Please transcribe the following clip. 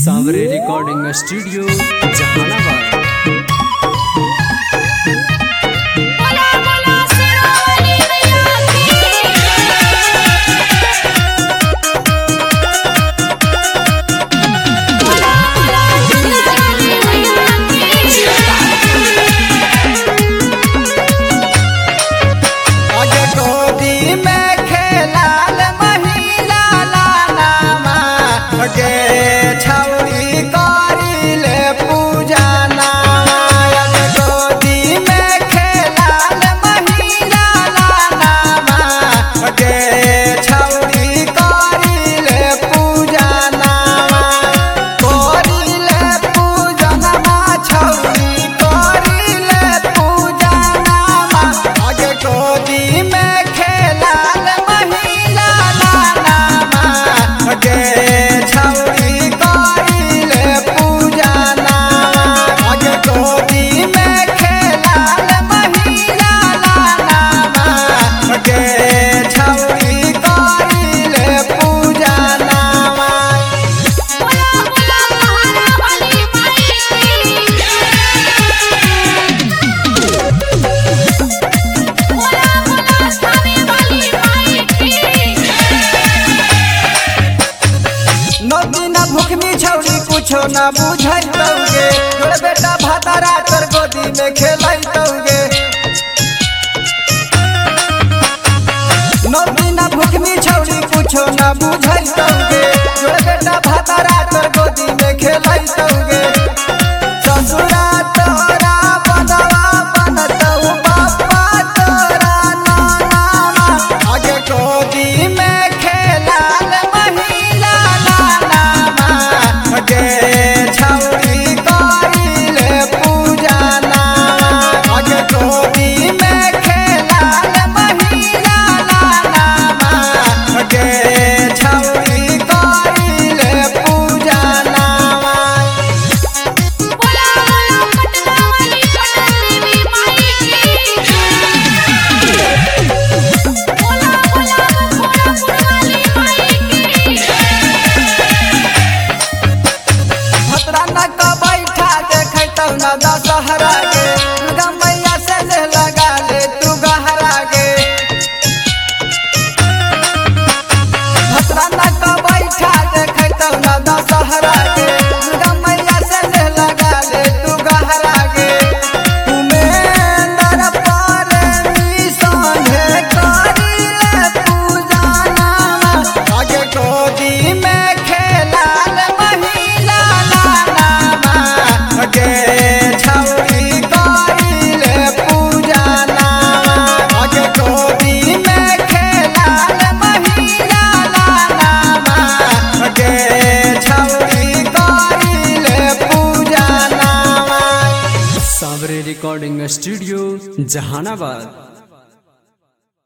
सावरे recording studio Jehanabad. कुछो ना बुझाइतौगे तोर बेटा भातारा तोर गोदी में खेलाइतौगे। नौ दिन भूखनी छौरी कुछो ना बुझाइतौगे तोर बेटा भातारा तोर गोदी में खेलाइतौगे। ससुरा तोरा बनवा बनतौ बापा तोरा नाना आगे गोदी में खेलाल महिला नाना आगे छौरी करिले पूजा नामा आगे गोदी में खेलाल महिला नाना आगे छौरी करिले पूजा नामा। दशहरा के दुर्गा मैया से ले लगा ले तू गहरा गे भतराना का बैठा देखतौ ना दशहरा के दुर्गा मैया से ले लगा ले तू गहरा गे। उमेंदर पारनी संगे करिले पूजा नामा आगे गोदी में खेलाल महिला नामा आगे सावरे रिकॉर्डिंग स्टूडियो जहानाबाद।